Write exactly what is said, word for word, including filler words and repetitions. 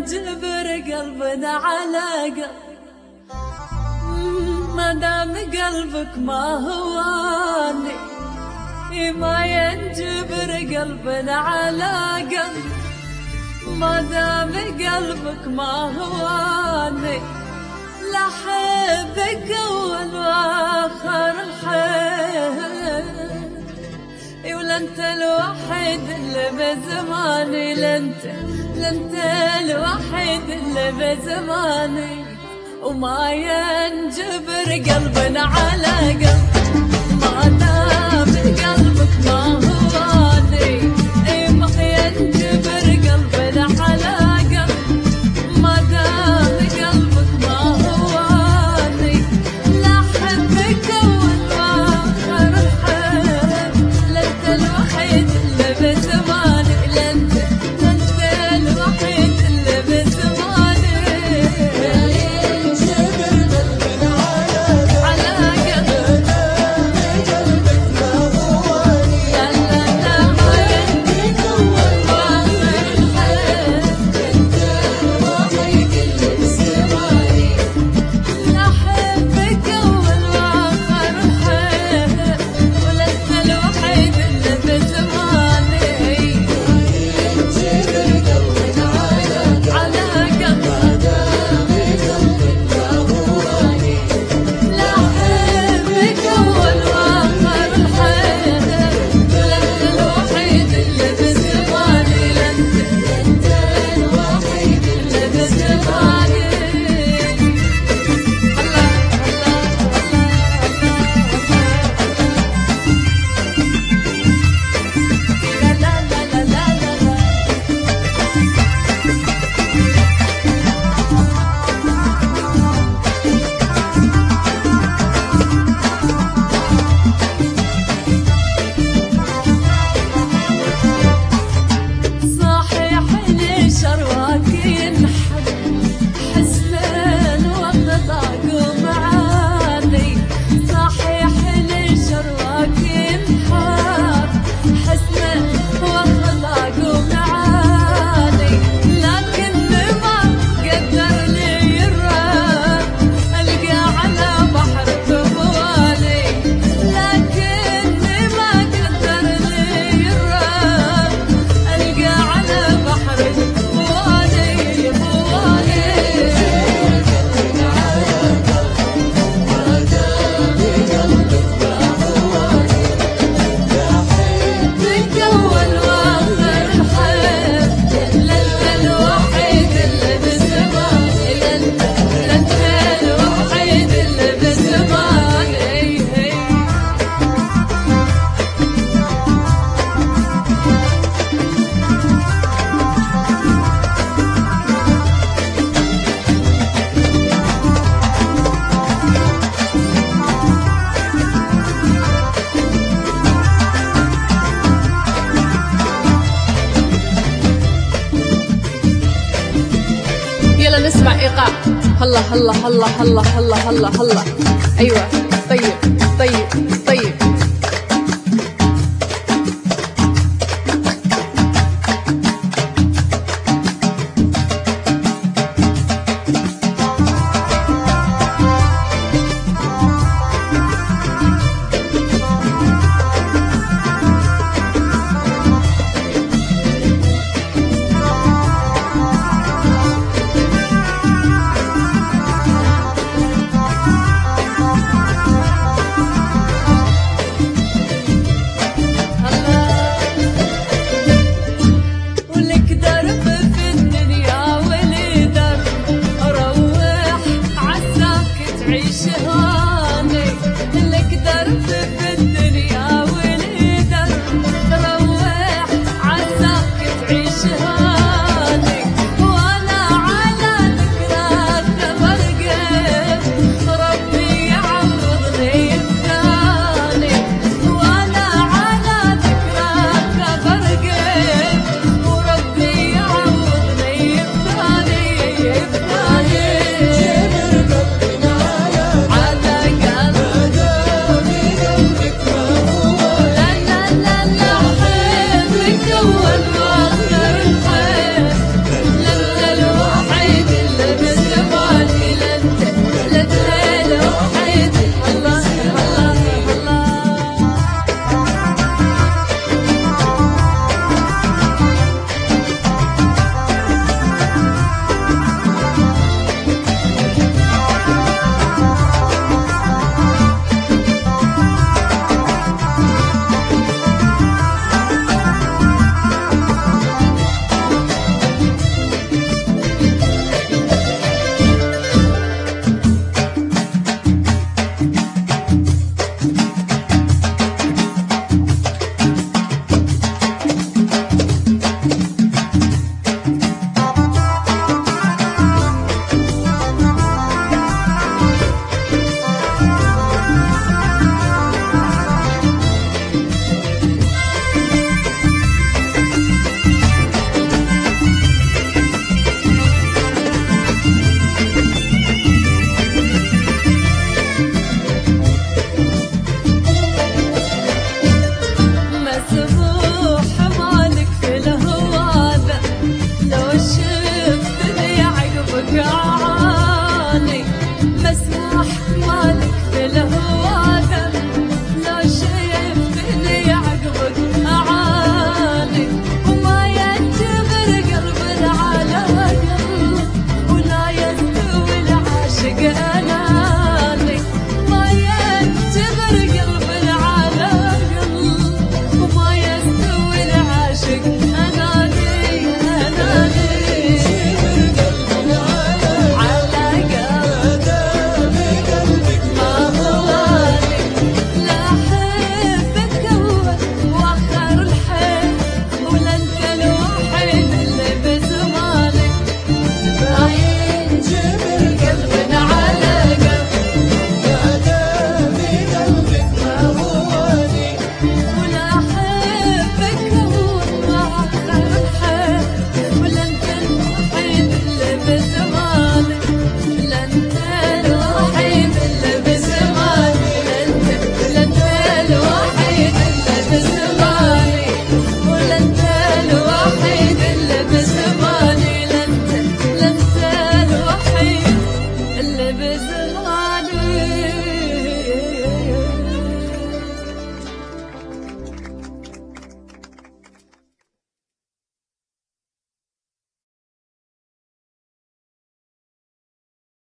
ينجبر قلبنا على قلب ما دام قلبك ما هواني، ما ينجبر قلبنا على قلب ما دام قلبك ما هواني. لا حبك اول واخر الحيل، ولا انت الوحيد اللي بزماني، لا انت لا انت الوحيد اللي بزماني. وما ينجبر قلبنا على قلب ما دام قلبك ما هواني، ما ينجبر قلبنا على قلب ما دام قلبك ما هواني. لا حبك اول واخر الحيل، لا انت الوحيد اللي بزماني، لا انت لا انت الوحيد اللي بزماني. نسمع إيقاع. هلا هلا هلا هلا هلا هلا هلا. أيوة طيب طيب طيب. عساك تعيش هاني.